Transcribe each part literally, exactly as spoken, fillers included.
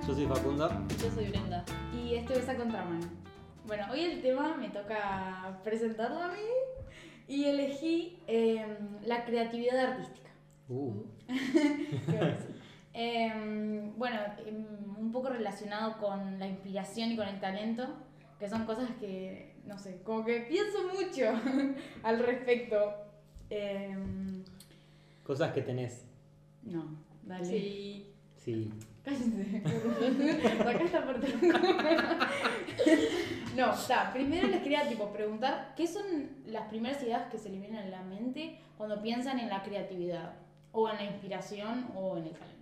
Yo soy Facunda. Yo soy Brenda. Y esto es A Contramano. Bueno, hoy el tema me toca presentarlo a mí y elegí eh, la creatividad artística. Uh. ¿Qué voy a decir? Eh, bueno, eh, un poco relacionado con la inspiración y con el talento, que son cosas que, no sé, como que pienso mucho al respecto. Eh, Cosas que tenés. no, dale. Sí. Sí. Cállense. Acá está por No, está. Primero les quería tipo preguntar qué son las primeras ideas que se les vienen a la mente cuando piensan en la creatividad, o en la inspiración, o en el talento.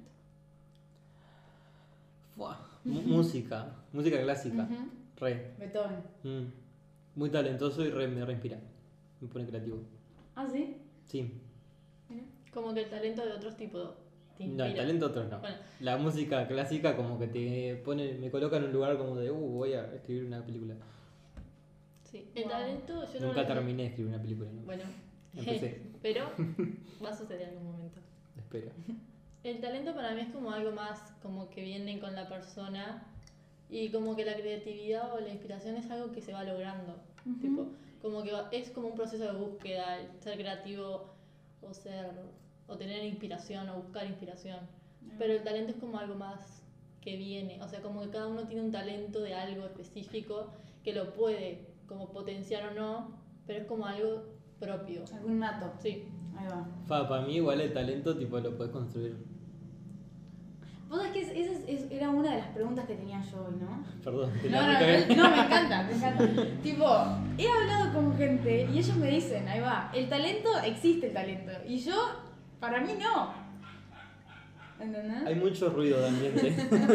Buah. M- música. Música clásica. Ujú. Re. Beethoven. Mm. Muy talentoso y re, me reinspira. Me pone creativo. ¿Ah, sí? Sí. Mira. Como que el talento de otros tipos te No, inspira. el talento otros no. Bueno. La música clásica como que te pone, me coloca en un lugar como de, uh, voy a escribir una película. Sí. El Wow. talento yo no Nunca lo- terminé de escribir una película, ¿no? Bueno. Empecé. Pero va a suceder en algún momento. Espero. El talento para mí es como algo más como que viene con la persona y como que la creatividad o la inspiración es algo que se va logrando. Ujú. Tipo, como que va- es como un proceso de búsqueda, el ser creativo o ser o tener inspiración o buscar inspiración. Pero el talento es como algo más que viene, o sea, como que cada uno tiene un talento de algo específico que lo puede como potenciar o no, pero es como algo propio. Algún nato. Sí. Ahí va. Fa, para mí igual el talento tipo lo puedes construir. Vos sabés que es- esa es- es- era una de las preguntas que tenía yo hoy, ¿no? Perdón, te No, la no, recagué. no, no, me encanta, me encanta. Tipo, he hablado con gente y ellos me dicen, ahí va, el talento, existe el talento. Y yo, para mí no. ¿Entendés? Hay mucho ruido de ambiente.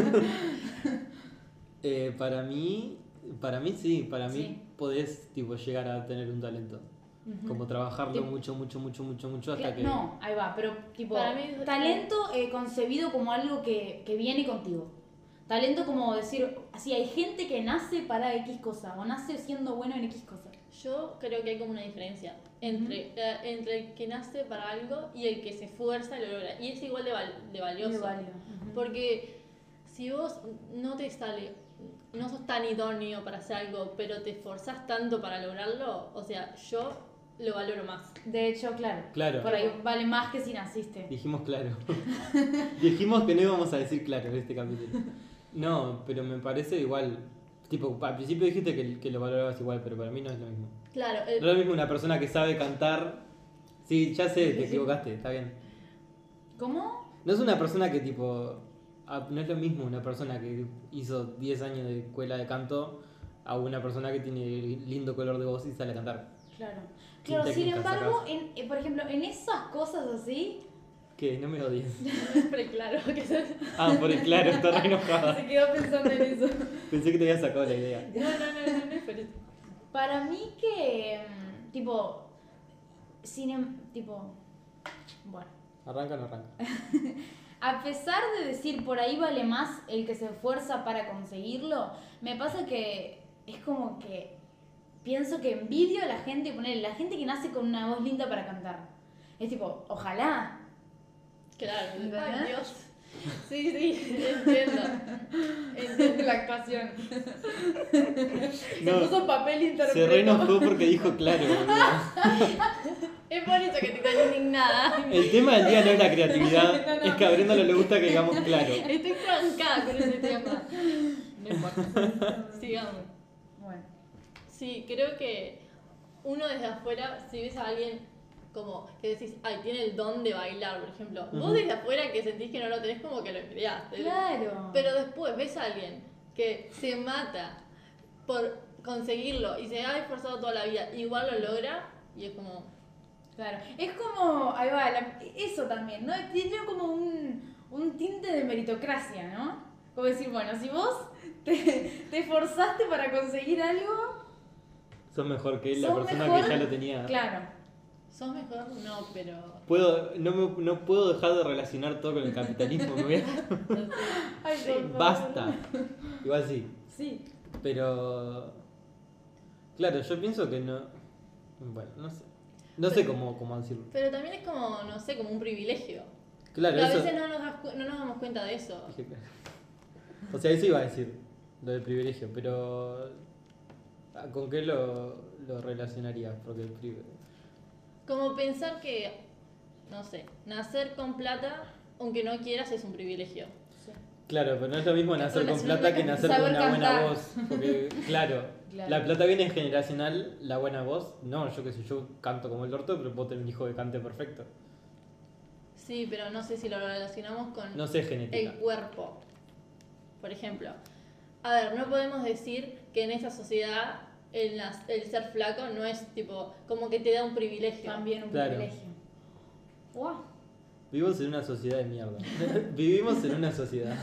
eh, para mí, para mí sí, para mí Sí. podés tipo llegar a tener un talento. Ujú. Como trabajarlo Tipo- mucho, mucho, mucho, mucho, mucho hasta Cla- que... No, ahí va, pero tipo, Para mí es- talento eh, concebido como algo que, que viene contigo. Talento como decir, así hay gente que nace para X cosa o nace siendo bueno en X cosa. Yo creo que hay como una diferencia entre, eh, entre el que nace para algo y el que se esfuerza y lo logra. Y es igual de, val- de valioso. Muy válido. Ujú. Porque si vos no te sale, no sos tan idóneo para hacer algo, pero te esforzás tanto para lograrlo, o sea, yo lo valoro más. De hecho, claro. Claro. Por ahí vale más que si naciste. Dijimos claro. Dijimos que no íbamos a decir claro en este capítulo. No, pero me parece igual. Tipo, al principio dijiste que, que lo valorabas igual, pero para mí no es lo mismo. Claro, No es el- lo mismo una persona que sabe cantar. Sí, ya sé, te equivocaste, está bien. ¿Cómo? No es una persona que tipo... ah, No es lo mismo una persona que hizo diez años de escuela de canto a una persona que tiene lindo color de voz y sale a cantar. Claro. Sin Claro, sin técnica embargo, sacás. en, eh, por ejemplo, en esas cosas así, ¿Qué? No me odies. siempre claro que sos- Ah, por el claro, está re enojada. se quedó pensando en eso. Pensé que te había sacado la idea. No, no, no, no, no es por eso. Para mí que, mm, tipo, sin, em- tipo, bueno, ¿Arranca o no arranca? a pesar de decir por ahí vale más el que se esfuerza para conseguirlo, me pasa que es como que pienso que envidio a la gente, poner la gente que nace con una voz linda para cantar. Es tipo, ojalá. Claro, ¿Entendés? ay Dios. Sí, sí, entiendo. Entiendo. La actuación. No, Se puso papel se interpreto. re enojó porque dijo claro, boludo. Es por eso que te tan indignada. El tema del día no es la creatividad, No, no. es que a Brenda no le gusta que digamos claro. Estoy trancada con ese tema. No importa. Sigamos. Bueno, Sí, creo que uno desde afuera, si ves a alguien como que decís, ay, tiene el don de bailar, por ejemplo. Vos Ujú. desde afuera que sentís que no lo tenés, como que lo creaste. claro. Pero después ves a alguien que se mata por conseguirlo y se ha esforzado toda la vida, igual lo logra y es como, Claro, es como, ahí va, la- eso también, ¿no? Tiene como un, un tinte de meritocracia, ¿no? Como decir, bueno, si vos te, te esforzaste para conseguir algo, Sos mejor que la sos persona mejor, que ya lo tenía. claro. ¿sos mejor? No, pero... Puedo, no, me, no puedo dejar de relacionar todo con el capitalismo, me voy a- Ay, por favor. Basta. Igual sí. Sí. Pero. Claro, yo pienso que no. Bueno, no sé. No sé cómo, cómo decirlo. Pero también es como, no sé, como un privilegio. Claro, Que a eso. veces no nos, das cu- no nos damos cuenta de eso. Dije claro. O sea, eso iba a decir, lo del privilegio, pero ¿con qué lo, lo relacionarías? Porque el privilegio... Como pensar que, no sé, nacer con plata, aunque no quieras, es un privilegio. Sí. Claro, pero no es lo mismo nacer con Relacionarlo plata que con nacer con saber una buena cantar. voz. Porque, claro, Claro. la plata viene generacional, la buena voz. No, yo qué sé, yo canto como el orto, pero puedo tener un hijo que cante perfecto. Sí, pero no sé si lo relacionamos con No sé el genética. cuerpo. Por ejemplo, a ver, no podemos decir que en esta sociedad el, nas- el ser flaco no es tipo, como que te da un privilegio. También un Claro. privilegio. Wow. Vivimos en una sociedad de mierda. Vivimos en una sociedad.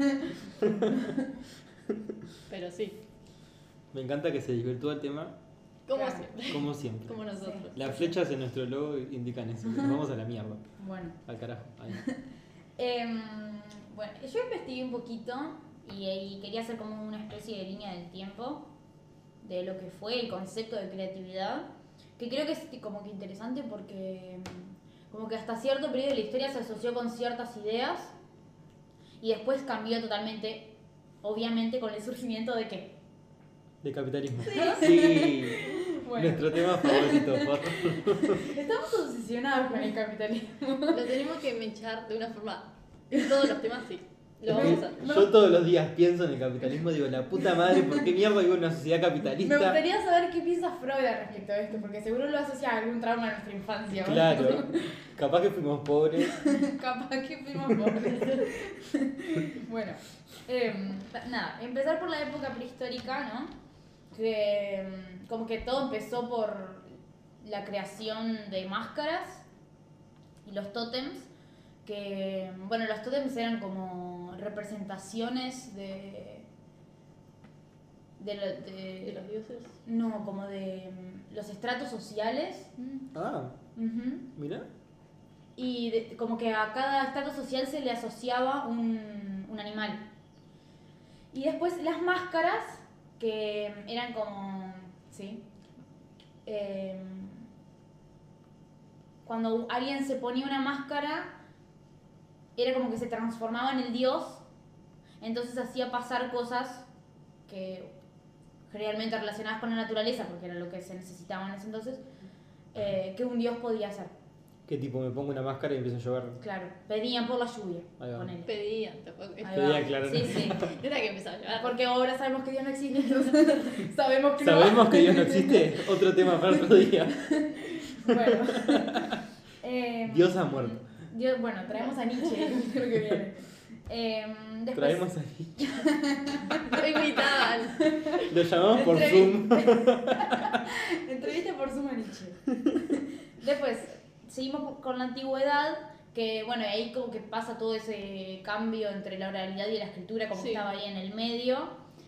Pero sí, Me encanta que se desvirtúa el tema, como Claro. siempre. como siempre. Como nosotros. Las flechas en nuestro logo indican eso, que nos vamos a la mierda. Bueno. Al carajo. Ahí. Em, bueno, yo investigué un poquito y, y quería hacer como una especie de línea del tiempo de lo que fue el concepto de creatividad, que creo que es como que interesante porque mm, como que hasta cierto periodo de la historia se asoció con ciertas ideas y después cambió totalmente, obviamente con el surgimiento de qué. De capitalismo. Sí. Bueno. Nuestro tema favorito, por... Estamos obsesionados con el capitalismo. Lo tenemos que mechar de una forma. En todos los temas, sí. Lo vamos a hacer. Yo todos los días pienso en el capitalismo y digo, la puta madre, ¿por qué mierda vivo en una sociedad Me capitalista? gustaría saber qué piensa Freud al respecto de esto, porque seguro lo asocia a algún trauma de nuestra infancia. ¿no? Claro, capaz que fuimos pobres. Capaz que fuimos pobres. Bueno, em, nada, empezar por la época prehistórica, ¿no? Que em, como que todo empezó por la creación de máscaras y los tótems, que, bueno, los tótems eran como representaciones de... de, lo- de- ¿De los dioses? no, como de mm, los estratos sociales. Ah, Ujú. mira. Y de- como que a cada estrato social se le asociaba un, un animal. Y después las máscaras, que eran como... ¿sí? Eh, cuando alguien se ponía una máscara, era como que se transformaba en el dios, entonces hacía pasar cosas que generalmente relacionadas con la naturaleza, porque era lo que se necesitaba en ese entonces, eh, que un dios podía hacer. Que tipo, me pongo una máscara y empieza a llover. Claro, pedían por la lluvia, Ahí va. ponele. Pedían, tampoco. Ahí Pedían, va. claro. Sí, sí. Era que empezaba a llover. Porque ahora sabemos que Dios no existe, entonces sabemos que no. ¿Sabemos que Dios no existe? Otro tema para otro día. Bueno. Eh, Dios ha muerto. Dios, bueno, traemos a Nietzsche el capítulo que viene. Eh, después, Traemos ahí. Lo invitaban. Lo llamamos por Zoom. Entrevista por Zoom a Nietzsche. Después, seguimos con la antigüedad, que bueno, ahí como que pasa todo ese cambio entre la oralidad y la escritura, como Sí. que estaba ahí en el medio,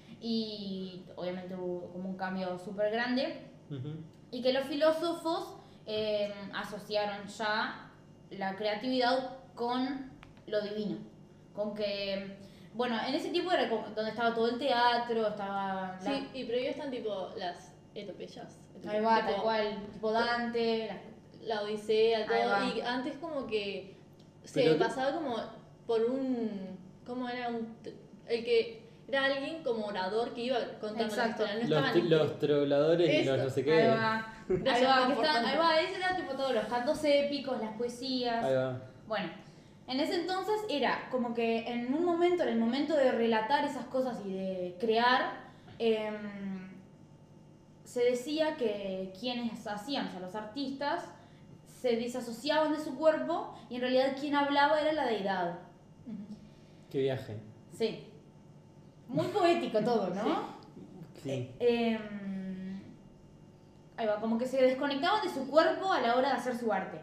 y obviamente hubo como un cambio súper grande, Ujú. y que los filósofos eh, asociaron ya la creatividad con lo divino, con que, bueno, en ese tiempo era como donde estaba todo el teatro, estaba... la- Sí, y pero están tipo las etopeyas. Ahí va, Tipo, tal cual, tipo Dante, la- La Odisea, Ahí todo. va. Y antes como que se Pero- pasaba como por un... ¿Cómo era? Un, el que era alguien como orador que iba contando Exacto. la historia. No Los, estaban los trobladores y Eso. los no sé Ahí qué. va. Gracias, Ahí va, Juan, que por están- tanto. ahí va, ese era tipo todos los cantos épicos, las poesías. Ahí va. Bueno, en ese entonces era como que en un momento, en el momento de relatar esas cosas y de crear, em, se decía que quienes hacían, o sea, los artistas, se desasociaban de su cuerpo y en realidad quien hablaba era la deidad. Qué viaje. Sí. Muy poético todo, ¿no? Sí. Eh, em, ahí va, como que se desconectaban de su cuerpo a la hora de hacer su arte.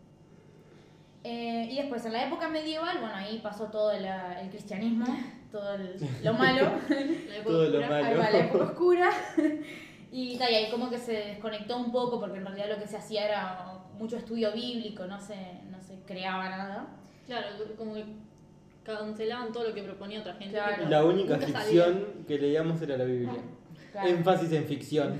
Eh, y después, en la época medieval, bueno, ahí pasó todo la- el cristianismo, todo el- lo malo. la época Todo lo oscura. malo. Ahí va, la época oscura. Y, ta, y ahí como que se desconectó un poco, porque en realidad lo que se hacía era mucho estudio bíblico, no se, no se creaba nada. Claro, como que cancelaban todo lo que proponía otra gente. Claro. tipo, La única nunca ficción que leíamos era la Biblia. Claro. Énfasis en ficción.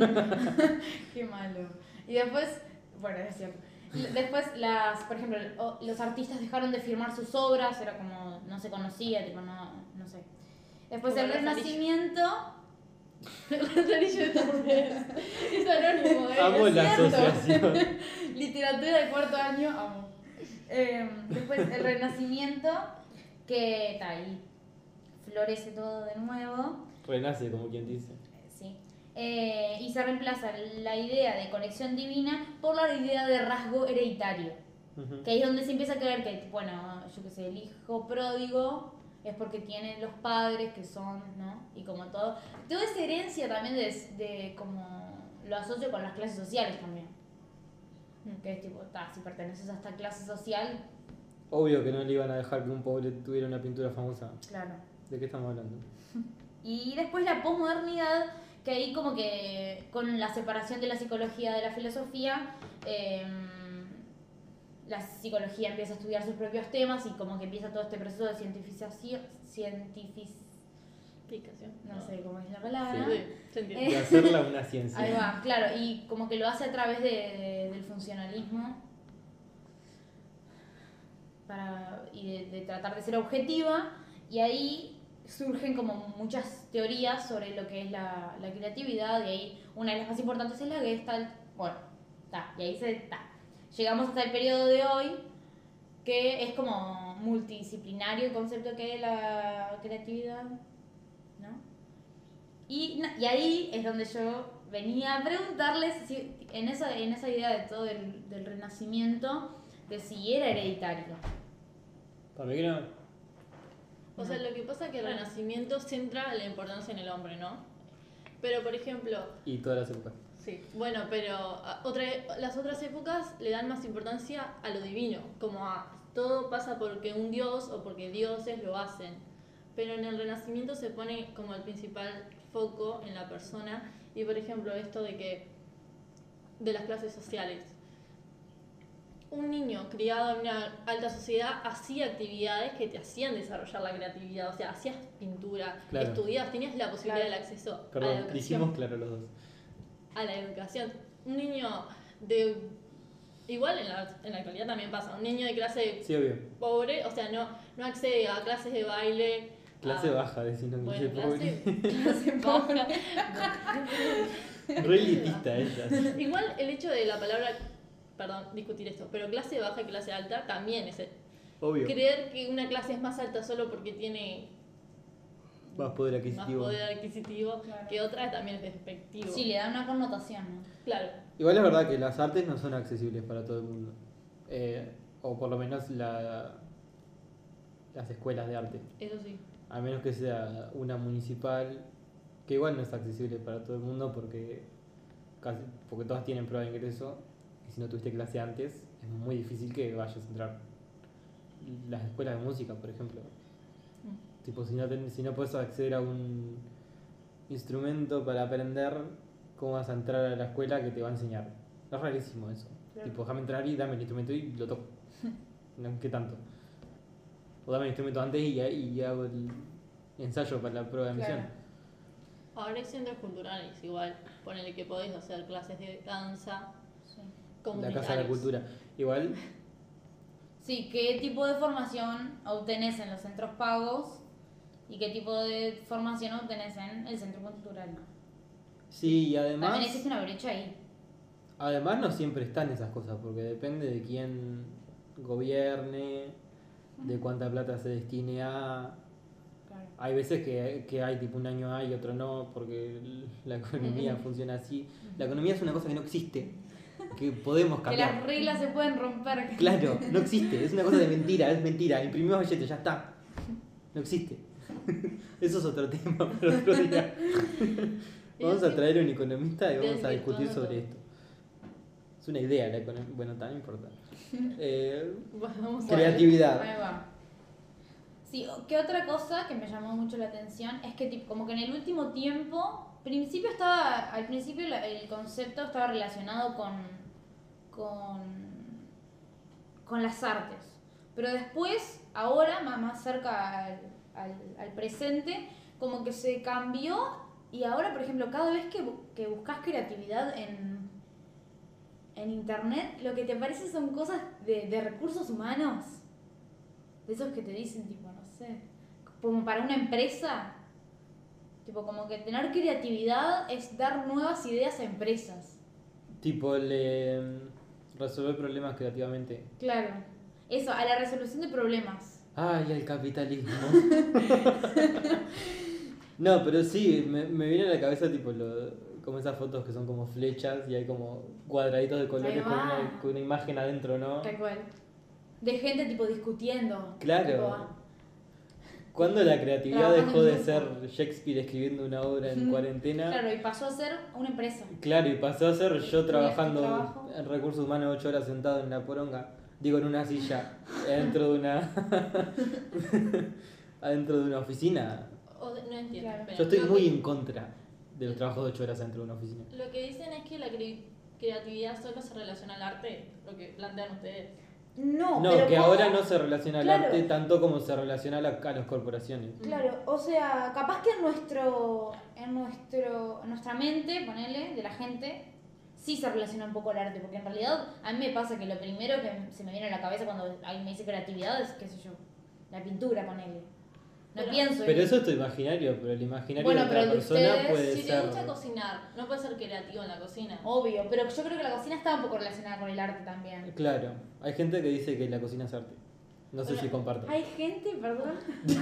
Qué malo. Y después, bueno, es cierto. L- Después, las, por ejemplo, o- los artistas dejaron de firmar sus obras, era como, no se conocía, tipo, no, no sé. Después Como el el Renacimiento. El anillo de Torres. Es anónimo, ¿eh? Amo es la cierto. asociación. Literatura de cuarto año, amo. Eh, después el Renacimiento, que está ahí, florece todo de nuevo. Renace, como quien dice. Sí. Eh, y se reemplaza la idea de conexión divina por la idea de rasgo hereditario. Ujú. Que ahí es donde se empieza a creer que, bueno, yo qué sé, el hijo pródigo es porque tiene los padres que son, ¿no? Y como todo. Toda esa herencia también de, de como lo asocio con las clases sociales también. Que es tipo, ta, si perteneces a esta clase social, Obvio que no le iban a dejar que un pobre tuviera una pintura famosa. claro. ¿De qué estamos hablando? Y después la posmodernidad, que ahí como que con la separación de la psicología de la filosofía, eh, la psicología empieza a estudiar sus propios temas y como que empieza todo este proceso de cientificación, cientific, Explicación. no sé cómo es la palabra. Sí, se entiende. De hacerla una ciencia. Ahí va, claro, y como que lo hace a través de, de- del funcionalismo para, y de, de tratar de ser objetiva, y ahí surgen como muchas teorías sobre lo que es la, la creatividad, y ahí una de las más importantes es la Gestalt. Bueno, está, y ahí se está. Llegamos hasta el periodo de hoy, que es como multidisciplinario el concepto que es la creatividad, ¿no? Y, na- y ahí es donde yo venía a preguntarles si, en, esa, en esa idea de todo el, del renacimiento, de si era hereditario. Para mí que no. O sea, lo que pasa es que el Renacimiento centra la importancia en el hombre, ¿no? Pero, por ejemplo, Y todas las épocas. sí, bueno, pero a- otra, las otras épocas le dan más importancia a lo divino, como a todo pasa porque un dios o porque dioses lo hacen. Pero en el Renacimiento se pone como el principal foco en la persona y, por ejemplo, esto de que de las clases sociales. Un niño criado en una alta sociedad hacía actividades que te hacían desarrollar la creatividad, o sea, hacías pintura, Claro. estudiabas, tenías la posibilidad Claro. del acceso a la Perdón, educación. dijimos claro los dos. A la educación. Un niño de... Igual en la, en la actualidad también pasa, un niño de clase Sí, obvio. pobre, o sea, no, no accede a clases de baile. Clase a- baja, decimos que Bueno, dice pobre. clase, clase baja. Re elitista ellas. Igual el hecho de la palabra, perdón, discutir esto, pero clase baja y clase alta también es el- Obvio. creer que una clase es más alta solo porque tiene Más poder más adquisitivo. poder adquisitivo Claro. que otra también es despectivo. Sí, le da una connotación, ¿no? Claro. Igual es verdad que las artes no son accesibles para todo el mundo. Eh, o por lo menos la, las escuelas de arte. Eso sí. A menos que sea una municipal, que igual no es accesible para todo el mundo porque casi, porque todas tienen prueba de ingreso. Y si no tuviste clase antes, es muy difícil que vayas a entrar. Las escuelas de música, por ejemplo. Mm. Tipo, si no, ten- si no puedes acceder a un instrumento para aprender, ¿cómo vas a entrar a la escuela que te va a enseñar? Es rarísimo eso. Claro. Tipo, déjame entrar y dame el instrumento y lo toco. No, ¿qué tanto? O dame el instrumento antes y, ya- y hago el ensayo para la prueba de admisión. Claro. Ahora hay centros culturales, igual. Ponele que podés hacer clases de danza Sí. La comunitarias. Casa de la Cultura. Igual, Sí, ¿qué tipo de formación obtenés en los centros pagos y qué tipo de formación obtenés en el centro cultural? sí, y además, También existe una brecha ahí. además no siempre están esas cosas, porque depende de quién gobierne, de cuánta plata se destine a... Claro. Hay veces que, que hay tipo un año hay y otro no, porque el- la economía funciona así. La economía es una cosa que no existe, que podemos Que las cambiar. reglas se pueden romper. Claro, no existe, es una cosa de mentira, es mentira. Imprimimos billetes, ya está. No existe. Eso es otro tema para otro día. Vamos a traer a un economista y vamos a discutir sobre esto. Es una idea la economía. Bueno, tan importante. Eh, Bueno, vamos a creatividad. Ahí va. Sí, ¿qué otra cosa que me llamó mucho la atención? Es que tipo, como que en el último tiempo, principio estaba, al principio la- el concepto estaba relacionado con, con, con las artes. Pero después, ahora, más, más cerca al, al, al presente, como que se cambió y ahora, por ejemplo, cada vez que, bu- que buscas creatividad en, en internet, lo que te parece son cosas de, de recursos humanos. De esos que te dicen, tipo, no sé, como para una empresa, Tipo, como que tener creatividad es dar nuevas ideas a empresas. Tipo, le mm, resolver problemas creativamente. Claro. Eso, a la resolución de problemas. Ay, el capitalismo. No, pero sí, me, me viene a la cabeza tipo lo, como esas fotos que son como flechas y hay como cuadraditos de colores Ahí con va. una, con una imagen adentro, ¿no? Tal cual. De gente tipo discutiendo. Claro. Tipo, ¿Cuándo la creatividad Trabajando dejó en de grupo. ser Shakespeare escribiendo una obra en Ujú. cuarentena? claro, y pasó a ser una empresa. Claro, y pasó a ser yo Mi- trabajando mi trabajo. en recursos humanos ocho horas sentado en la poronga, digo en una silla, adentro de una adentro de una oficina. O de- no entiendo. Claro. pero Yo estoy lo muy que- en contra de los trabajos de ocho horas dentro de una oficina. Lo que dicen es que la cre- creatividad solo se relaciona al arte, lo que plantean ustedes. No, No, pero que ¿cómo? ahora no se relaciona al Claro. arte tanto como se relaciona a, la- a las corporaciones. Claro, o sea, capaz que en nuestro, en nuestro, en nuestra mente, ponele, de la gente, sí se relaciona un poco al arte, porque en realidad a mí me pasa que lo primero que se me viene a la cabeza cuando alguien me dice creatividad es, qué sé yo, la pintura, ponele. No Pero- pienso Pero en- eso es tu imaginario, pero el imaginario Bueno, de pero otra el de persona ustedes, puede Si te ser... gusta cocinar, no puedes ser creativo en la cocina. Obvio, pero yo creo que la cocina está un poco relacionada con el arte también. Claro, hay gente que dice que la cocina es arte. No sé Pero- si comparto. Hay gente, perdón,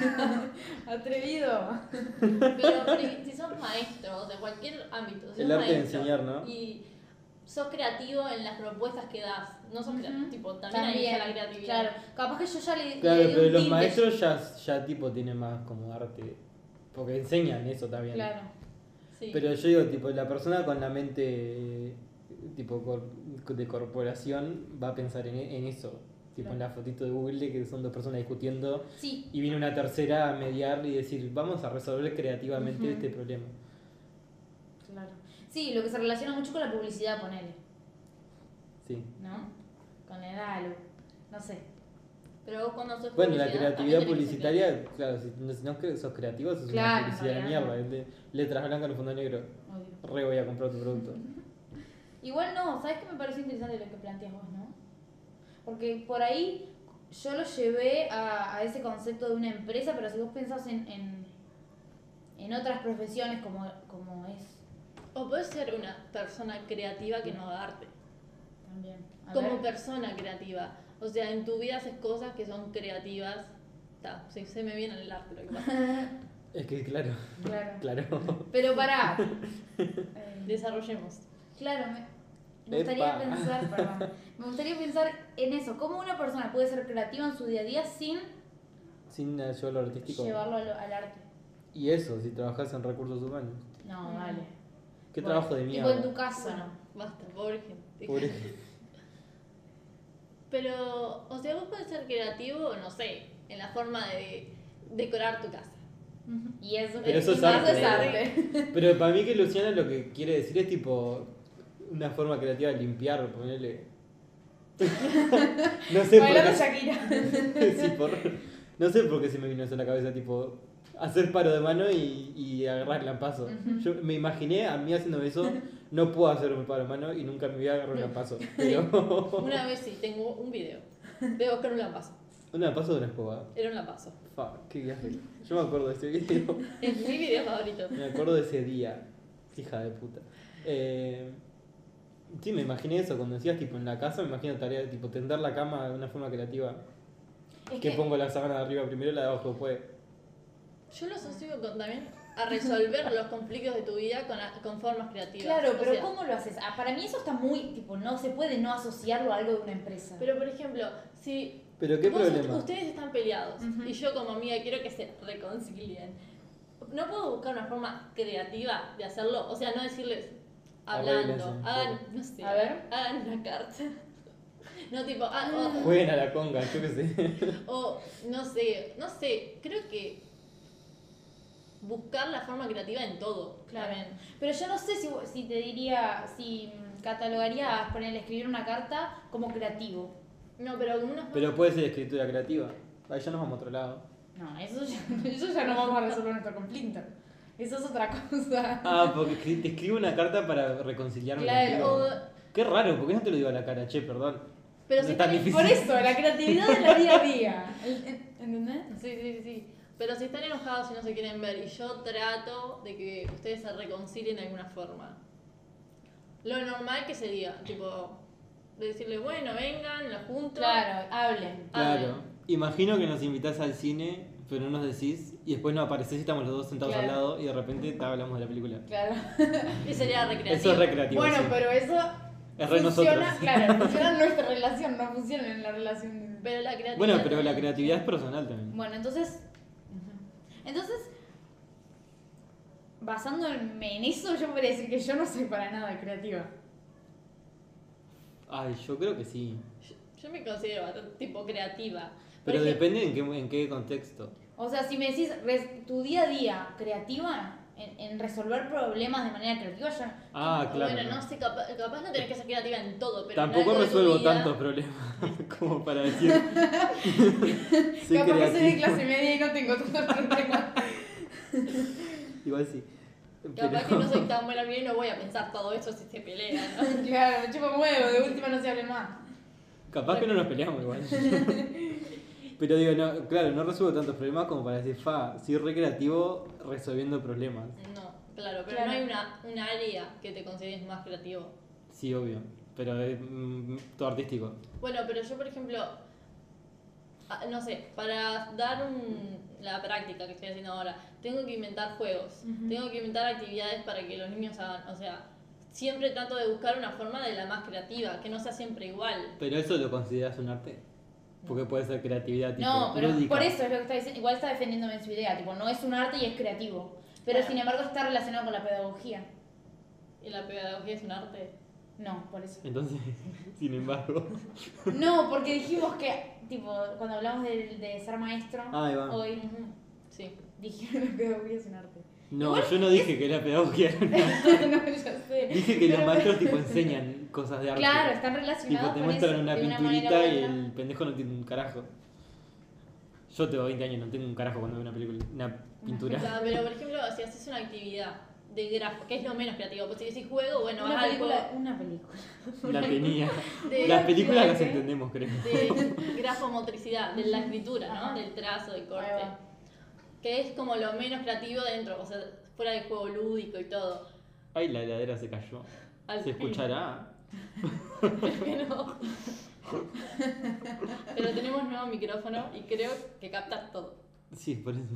atrevido. Pero, pero si sos maestro de cualquier ámbito, si El sos arte de maestro enseñar, ¿no? Y sos creativo en las propuestas que das, no sos creativo, Ujú. tipo, también, ahí está la creatividad. Claro, capaz que yo ya le, Claro, le di pero un los tinte. maestros ya, ya tipo tienen más como arte, porque enseñan eso también. Claro. Sí. Pero yo digo, tipo, la persona con la mente eh, tipo cor- de corporación va a pensar en, en eso. Tipo Claro. en la fotito de Google que son dos personas discutiendo Sí, y viene una tercera a mediar y decir, vamos a resolver creativamente Ujú. este problema. claro. Sí, lo que se relaciona mucho con la publicidad, ponele, Sí. ¿no? Con el halo, no sé. Pero vos cuando sos Bueno, la publicidad, creatividad también tenés que ser publicitaria, claro, si no, si no que sos creativo, sos Claro, una publicidad de en mierda. realidad es de letras blancas en el fondo negro. Obvio. Re voy a comprar tu producto. Igual no, ¿sabes qué me parece interesante lo que planteas vos, no? Porque por ahí yo lo llevé a, a ese concepto de una empresa, pero si vos pensás en, en, en otras profesiones como, como es O puedes ser una persona creativa que no haga arte. también. A Como ver. persona creativa. O sea, en tu vida haces cosas que son creativas. Ta, sí, se me viene el arte lo que pasa. Es que claro, Claro. claro. Pero pará. Eh, Desarrollemos. Claro, me, me gustaría Epa. pensar, perdón, me gustaría pensar en eso, cómo una persona puede ser creativa en su día a día sin Sin eh, llevarlo artístico. llevarlo al, al arte. Y eso, si trabajas en recursos humanos. No, Mm. vale. Qué Bueno, trabajo de tipo mierda. en tu casa. Bueno, basta, pobre gente. Pobre- Pero, o sea, vos podés ser creativo, no sé, en la forma de decorar tu casa. Y eso, Pero eso es y arte. es arte. Pero para mí que Luciana lo que quiere decir es tipo una forma creativa de limpiar, ponerle. No sé por Bailando qué. Shakira. Sí, por- No sé por qué se me vino eso en la cabeza, tipo hacer paro de mano y, y agarrar el lampazo. Yo me imaginé a mí haciendo eso, no puedo hacer un paro de mano y nunca me voy a agarrar un lampazo. Pero Una vez sí, tengo un video de Oscar un lampazo. un lampazo de una escoba. Era un lampazo. Fuck, qué viaje. Yo me acuerdo de ese video. Es mi video favorito. Me acuerdo de ese día. Hija de puta. Eh, sí, me imaginé eso. Cuando decías tipo en la casa, me imagino tarea de tipo tender la cama de una forma creativa. Es Que que, pongo la sábana de arriba primero y la de abajo después. Yo lo asocio con, también a resolver los conflictos de tu vida con, a- con formas creativas. claro, O pero sea, ¿cómo lo haces? Ah, para mí eso está muy, tipo, no se puede no asociarlo a algo de una empresa. Pero por ejemplo, si Pero qué vos- problema. ustedes están peleados Ujú. y yo como amiga quiero que se reconcilien, ¿no puedo buscar una forma creativa de hacerlo? O sea, no decirles hablando, Arréglense. hagan, no sé, A ver. hagan una carta. No, tipo, ah, o, Jueguen a la conga, yo qué sé. o no sé, no sé, creo que buscar la forma creativa en todo. Claro. También. Pero yo no sé si, si te diría, si mm, catalogarías ponerle escribir una carta como creativo. No, pero como una forma- Pero puede ser escritura creativa. Ahí ya nos vamos a otro lado. No, eso ya, eso ya no vamos a resolver nuestro conflicto. Eso es otra cosa. Ah, porque escri- te escribo una carta para reconciliarme Claro. contigo. O- Qué raro, ¿por qué no te lo digo a la cara? Che, perdón. pero No sí es tan también- difícil. Por eso, la creatividad de la día a día. ¿Entendés? Sí, sí, sí. Pero si están enojados y no se quieren ver y yo trato de que ustedes se reconcilien de alguna forma. Lo normal que sería, tipo, de decirle, bueno, vengan, la junto. Claro, hablen. Claro. Imagino que nos invitás al cine, pero no nos decís, y después no aparecés y estamos los dos sentados Claro. al lado y de repente te hablamos de la película. Claro. Y sería recreativo. Eso es recreativo. Bueno, sí. pero eso Es re funciona, nosotros. claro, funciona en nuestra relación, no funciona en la relación. Pero la creatividad. Bueno, pero la creatividad es personal también. Bueno, entonces. Entonces, basándome en eso, yo podría decir que yo no soy para nada creativa. Ay, yo creo que sí. Yo, yo me considero bastante tipo creativa. Por Pero ejemplo, depende en qué, en qué contexto. O sea, si me decís res- tu día a día creativa, en, en resolver problemas de manera creativa, ya. Ah, claro. Bueno, no sé, capaz, capaz no tenés que ser creativa en todo, pero. en Tampoco algo de tu resuelvo vida- tantos problemas como para decir. soy Capaz que soy de creativo. clase media y no tengo tantos problemas. Igual sí. Capaz Pero- que no soy tan buena amiga y no voy a pensar todo eso si se pelean, ¿no? Claro, me chupa un huevo, de última no se hable más. Capaz que no nos peleamos igual. Pero digo, no, claro, no resuelvo tantos problemas como para decir, fa, soy recreativo resolviendo problemas. No, claro, pero Claro. no hay una, un área que te consideres más creativo. Sí, obvio. Pero es mm, todo artístico. Bueno, pero yo, por ejemplo, ah, no sé, para dar un, la práctica que estoy haciendo ahora, tengo que inventar juegos, Ujú. tengo que inventar actividades para que los niños hagan, o sea, siempre trato de buscar una forma de la más creativa, que no sea siempre igual. Pero eso lo consideras un arte. Porque puede ser creatividad tipo No, pero lúdica. por eso es lo que está diciendo. Igual está defendiéndome en su idea, tipo, no es un arte y es creativo. Pero Claro. sin embargo está relacionado con la pedagogía. ¿Y la pedagogía es un arte? No, por eso. Entonces, sin embargo. No, porque dijimos que, tipo, cuando hablamos de, de ser maestro, Ah, ahí va. hoy Ujú, sí. dije que la pedagogía es un arte. No, Igual yo no dije que la pedagogía era un arte. No, ya sé. Dije que los Pero- maestros tipo enseñan cosas de arte. Claro, están Tipo, relacionados te con muestran eso, una de manera pinturita u y otra. el pendejo no tiene un carajo. Yo tengo veinte años, no tengo un carajo cuando veo una película, una pintura. O sea, pero por ejemplo, si haces una actividad de grafo, que es lo menos creativo, pues si decís juego, bueno, Una haz algo película, una película. La tenía. de, Las películas las ¿Qué? entendemos, creo. de grafomotricidad, de la escritura, ¿no? Ajá. Del trazo, del corte. Ahí va. Que es como lo menos creativo dentro, o sea, fuera del juego lúdico y todo. Ay, la heladera se cayó. Al ¿Se fin. escuchará? Que no. Pero tenemos nuevo micrófono y creo que capta todo. Sí, por eso.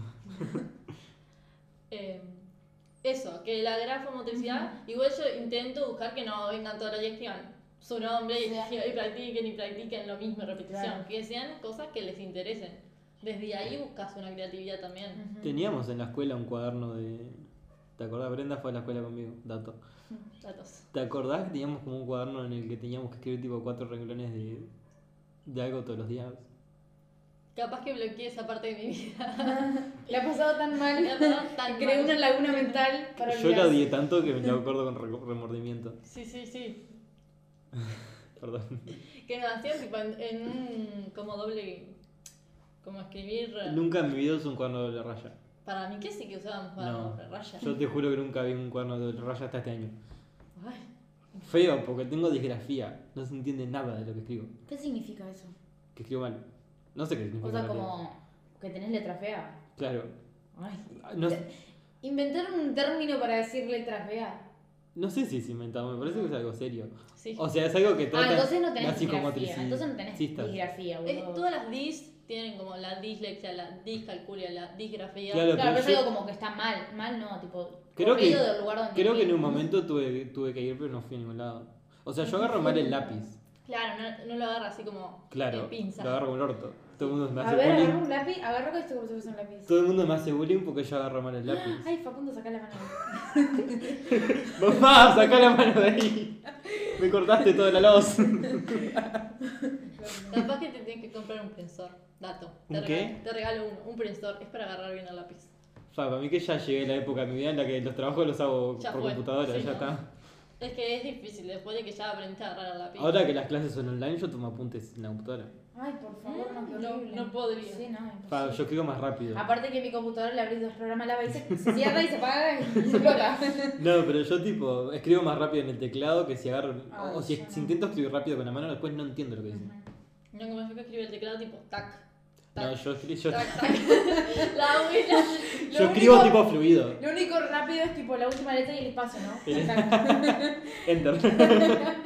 Eh, eso, que la grafomotricidad, igual yo intento buscar que no vengan todos los días que escriban su nombre y, Sí. y practiquen y practiquen lo mismo, repetición, Claro. que sean cosas que les interesen. Desde ahí buscas una creatividad también. Ujú. Teníamos en la escuela un cuaderno de. ¿Te acordás? Brenda fue a la escuela conmigo, dato. Datos. ¿Te acordás que teníamos como un cuaderno en el que teníamos que escribir tipo cuatro renglones de, de algo todos los días? Capaz que bloqueé esa parte de mi vida. Le ha pasado tan mal. Me ha pasado tan Creé mal. una laguna mental para Yo la olvidarse. odié tanto que me la acuerdo con re- remordimiento. Sí, sí, sí. Perdón. Que nos hacían tipo en, en un como doble, como escribir. Nunca en mi vida usé un cuaderno de doble raya. Para mí que sí que usábamos para No. doble raya. Yo te juro que nunca vi un cuaderno de doble raya hasta este año. Ay, Feo, porque tengo disgrafía. No se entiende nada de lo que escribo. ¿Qué significa eso? Que escribo mal. No sé qué significa. O sea, en realidad. como que tenés letra fea. Claro. Ay. No, Inventaron un término para decir letra fea. no sé si es inventado, me parece que es algo serio. sí. O sea, es algo que trata Ah, entonces no la tenés disgrafía. psicomotricidad. Entonces no tenés Cistas. disgrafía, Eh, boludo. todas las dis tienen como la dislexia, la discalculia, la disgrafía. Claro, Claro, pero pero yo yo- digo como que está mal. Mal no, tipo. Creo que, corrido del lugar donde creo que en vivo. un momento tuve, tuve que ir, pero no fui a ningún lado. O sea, yo agarro mal el lápiz. Claro, no, no lo agarra así como Claro, de pinza. lo agarro con el orto. Todo el mundo me A hace ver, agarra bullying. un lápiz. Agarra que esto como si fuese un lápiz. Todo el mundo me hace bullying porque yo agarro mal el lápiz. Ay, Facundo, saca la mano. Mamá, sacá la mano de ahí. Me cortaste toda la luz. Capaz que te tienes que comprar un prensor. Dato. Te ¿Un regalo- qué? Te regalo uno. Un prensor. Es para agarrar bien el lápiz. Fa, para mí que ya llegué a la época de mi vida en la que los trabajos los hago Ya por fue, computadora, sí, ya ¿no? está. Es que es difícil. Después de que ya aprendiste a agarrar el lápiz. Ahora que las clases son online, yo tomo apuntes en la computadora. Ay, por favor, no, qué No, horrible. no podría. Sí, no, Fa, imposible. yo escribo más rápido. Aparte que mi computadora le abrís dos programas, la va y se, se cierra y se apaga y se explota. No, pero yo tipo, escribo más rápido en el teclado que si agarro. Ay, o si, yo si no. intento escribir rápido con la mano, después no entiendo lo que dice. No, como yo que escribí el teclado tipo tac. No, yo, escri- yo, Tac, tac. La abuela. yo Lo escribo único- tipo fluido. Lo único rápido es tipo la última letra y el espacio, ¿no? Sí. Exacto. Enter.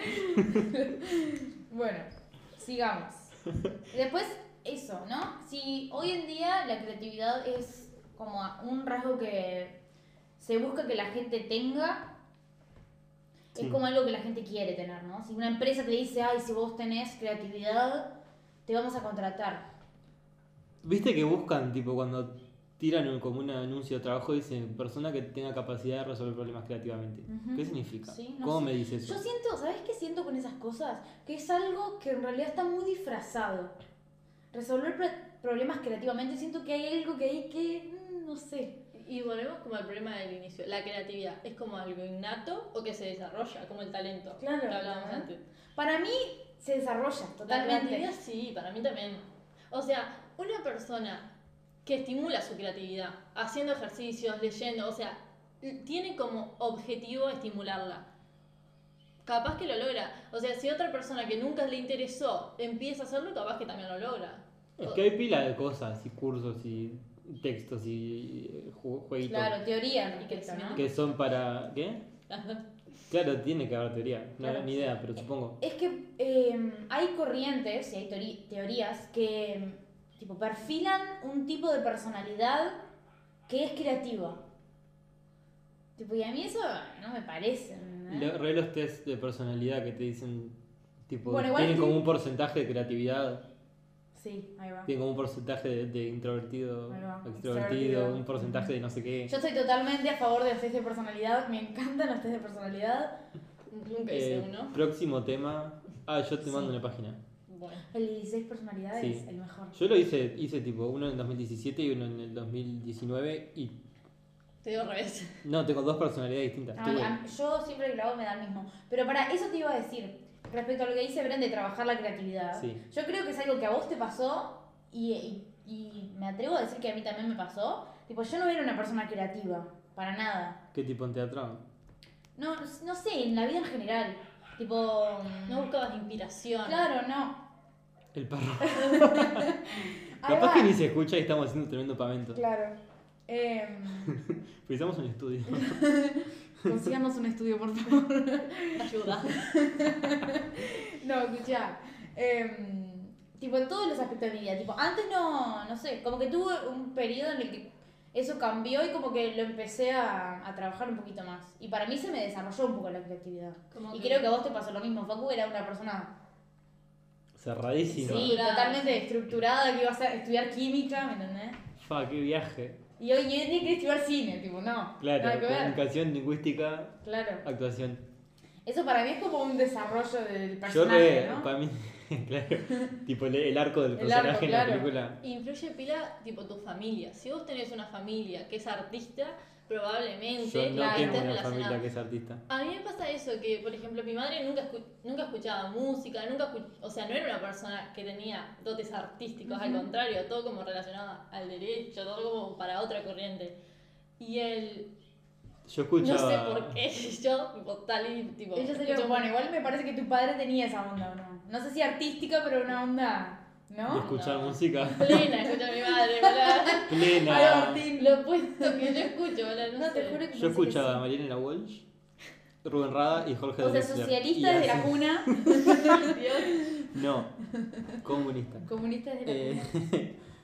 Bueno, sigamos. Después, eso, ¿no? Si hoy en día la creatividad es como un rasgo que se busca que la gente tenga, Sí. es como algo que la gente quiere tener, ¿no? Si una empresa te dice, ay, si vos tenés creatividad, te vamos a contratar. ¿Viste que buscan, tipo, cuando tiran un- como un anuncio de trabajo, dicen persona que tenga capacidad de resolver problemas creativamente? Ujú. ¿Qué significa? Sí, no ¿Cómo sé. me dice eso? Yo siento, ¿sabes qué siento con esas cosas? Que es algo que en realidad está muy disfrazado. Resolver pre- problemas creativamente, siento que hay algo que hay que, mm, no sé. Y volvemos como al problema del inicio. La creatividad es como algo innato o que se desarrolla, como el talento Claro. que hablábamos Ajá. antes. Para mí se desarrolla La totalmente. creatividad sí, para mí también. O sea, una persona que estimula su creatividad, haciendo ejercicios, leyendo, o sea, tiene como objetivo estimularla. Capaz que lo logra. O sea, si otra persona que nunca le interesó empieza a hacerlo, capaz que también lo logra. Es que hay pila de cosas, y cursos, y textos, y ju- jueguitos Claro, teoría al Y respecto, crecimiento. ¿no? que son para... ¿Qué? Claro, tiene que haber teoría. No Claro. ni idea, pero supongo. Es que eh, hay corrientes y hay teori- teorías que tipo perfilan un tipo de personalidad que es creativa. Tipo, y a mí eso no me parece. ¿no? Le- Re los test de personalidad que te dicen, tipo, Bueno, igual tienen que- como un porcentaje de creatividad, Sí, ahí va. tienen como un porcentaje de, de introvertido, Ahí va, extrovertido, extrovertido. un porcentaje de no sé qué. Yo estoy totalmente a favor de los test de personalidad, me encantan los test de personalidad. Nunca hice Eh, uno. Próximo tema. Ah, yo te mando Sí. una página. Bueno. El dieciséis personalidades Sí. es el mejor. Yo lo hice, hice tipo uno en el dos mil diecisiete y uno en el dos mil diecinueve y Te digo al revés. no, tengo dos personalidades distintas. A mí- Tuve- a mí- yo siempre que lo hago me da el mismo. Pero para eso te iba a decir, respecto a lo que dice Bren de trabajar la creatividad, Sí. yo creo que es algo que a vos te pasó y, y- y me atrevo a decir que a mí también me pasó. Tipo, yo no era una persona creativa, para nada. ¿Qué tipo en teatro? No, no sé, en la vida en general. Tipo... No buscabas inspiración. Claro, no. El perro. Ahí Capaz va. que ni se escucha y estamos haciendo tremendo pavento. Claro. Em, Precisamos un estudio. consigamos un estudio, por favor. Ayuda. No, escuchá. em, tipo, en todos los aspectos de mi vida. Tipo, antes no, no sé, como que tuve un periodo en el que eso cambió y como que lo empecé a, a trabajar un poquito más. Y para mí se me desarrolló un poco la creatividad. Como Y que- creo que a vos te pasó lo mismo. Facu era una persona, Cerradísimo. sí, Estructurada. totalmente estructurada, que iba a hacer- estudiar química, ¿me entendés? Fa, qué viaje. Y hoy en día quiere estudiar cine, tipo, no. Claro, nada que ver. comunicación, lingüística, Claro. actuación. Eso para mí es como un desarrollo del Yo personaje, re, ¿no? para mí, claro, tipo el, el arco del El personaje arco, en la claro. película. Influye pila, tipo, tu familia. Si vos tenés una familia que es artista, probablemente Yo no la tengo estés una relacionada. familia que es artista. A mí me pasa eso, que por ejemplo mi madre nunca, escu- nunca escuchaba música, nunca escu- o sea, no era una persona que tenía dotes artísticos, al Ujú. contrario, todo como relacionado al derecho, todo como para otra corriente. Y él, Yo escuchaba. no sé por qué, yo, tipo, tal y tipo... Ella sería, escucho- bueno, igual me parece que tu padre tenía esa onda, ¿o no? No sé si artística, pero una onda, De ¿no? escuchar No. música Plena, escucha a mi madre, ¿verdad? Ay, plena. Martín. Lo opuesto que yo escucho, ¿verdad? No, No, sé. te juro que Yo pensé escuchaba a que Mariana Walsh, Rubén Rada y Jorge sí. O sea, Drexler. socialista Y desde la así- cuna, Dios. No, comunista. comunista desde la Eh, cuna.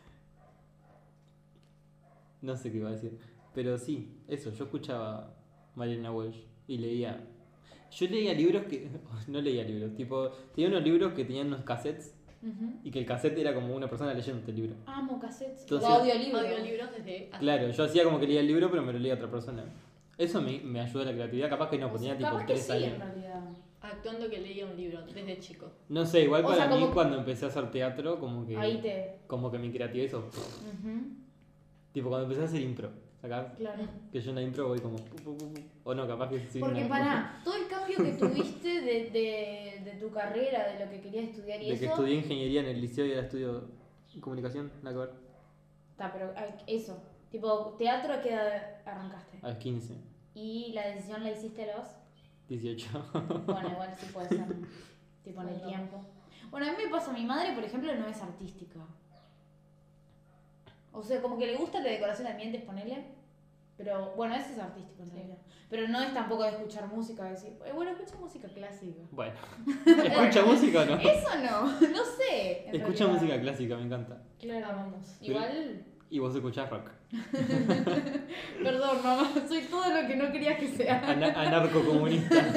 no sé qué iba a decir. Pero sí, eso, yo escuchaba Mariana Walsh y leía. Yo leía libros que. No leía libros, tipo. Tenía unos libros que tenían unos cassettes Ujú. y que el cassette era como una persona leyendo este libro. Amo cassettes. Entonces- o audiolibros. Audiolibros desde... Claro, yo hacía como que leía el libro, pero me lo leía otra persona. Eso me, me ayuda a la creatividad, capaz que no, porque tenía tipo Capaz que tres sí, años. en realidad. Actuando que leía un libro desde chico. No sé, igual O para sea, mí como- cuando empecé a hacer teatro, como que. Ahí te... Como que mi creatividad hizo. Ujú. Tipo cuando empecé a hacer impro. Acá, Claro. que yo en la impro voy como. pu, pu, pu, pu. O no, capaz que sí. Porque una- para todo el cambio que tuviste de, de, de tu carrera, de lo que querías estudiar y De que eso... estudié ingeniería en el liceo y ahora estudio comunicación, nada que ver. Está, pero ay, eso. Tipo, teatro, ¿a qué edad arrancaste? A los quince, ¿Y la decisión la hiciste a los...? dieciocho. Bueno, igual sí puede ser. Tipo en el Bueno. tiempo. Bueno, a mí me pasa, mi madre, por ejemplo, no es artística. O sea, como que le gusta la decoración de ambientes, ponele. Pero bueno, eso es artístico en Sí. realidad. Pero no es tampoco de escuchar música, decir, "Eh, bueno, escucha música clásica. Bueno. ¿Escucha música o no? Eso no, no sé. en Escucha realidad. música clásica, me encanta. Claro, Amamos. igual. Y vos escuchás rock. Perdón, mamá, soy todo lo que no querías que sea. Ana- anarcocomunista.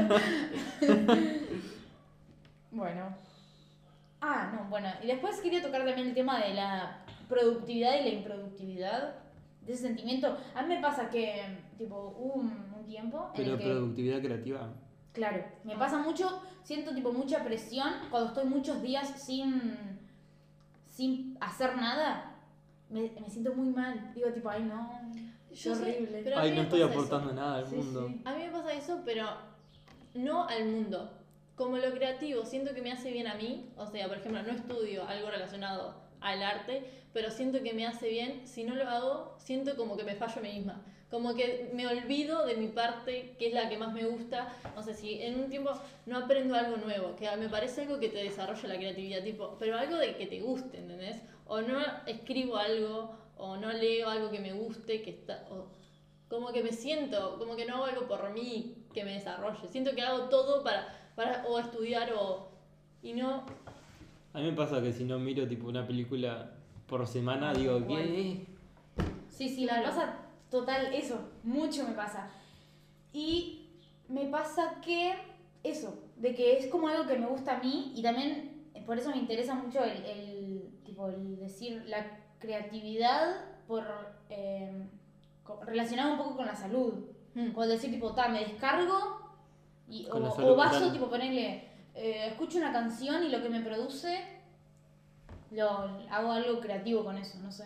Bueno. Ah, no, bueno. Y después quería tocar también el tema de la productividad y la improductividad. De ese sentimiento. A mí me pasa que, tipo, hubo un, un tiempo en Pero el que... productividad creativa. Claro, me pasa mucho, siento tipo mucha presión cuando estoy muchos días sin, sin hacer nada. Me, me siento muy mal. Digo, tipo, ay, no, qué Yo sé, horrible. pero a Ay, mí no me estoy pasa aportando eso. nada al Sí, mundo. sí. A mí me pasa eso, pero no al mundo. Como lo creativo, siento que me hace bien a mí. O sea, por ejemplo, no estudio algo relacionado al arte, pero siento que me hace bien. Si no lo hago, siento como que me fallo a mí misma. Como que me olvido de mi parte, que es la que más me gusta. No sé, si en un tiempo no aprendo algo nuevo, que me parece algo que te desarrolla la creatividad, tipo, pero algo de que te guste, ¿entendés? O no escribo algo, o no leo algo que me guste, que está... o como que me siento, como que no hago algo por mí que me desarrolle. Siento que hago todo para, para o estudiar o... Y no... A mí me pasa que si no miro tipo una película por semana, Ah, digo, igual. ¿qué? Sí, sí, Claro. me pasa total eso, mucho me pasa. Y me pasa que eso, de que es como algo que me gusta a mí y también eh, por eso me interesa mucho el, el, tipo, el decir la creatividad por eh, co- relacionado un poco con la salud. Mm. Como decir, tipo, ta, me descargo y, Con o, la salud o vaso, mental. tipo, ponerle, eh, escucho una canción y lo que me produce, lo hago algo creativo con eso, no sé.